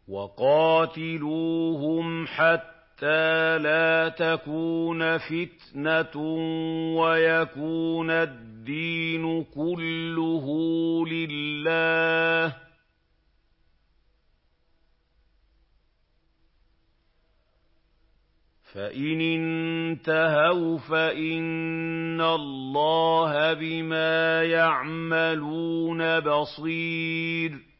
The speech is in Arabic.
وَقَاتِلُوهُمْ حَتَّىٰ لَا تَكُونَ فِتْنَةٌ وَيَكُونَ الدِّينُ كُلُّهُ لِلَّهِ ۖ فَإِنِ انتَهَوْا فَإِنَّ اللَّهَ بِمَا يَعْمَلُونَ بَصِيرٌ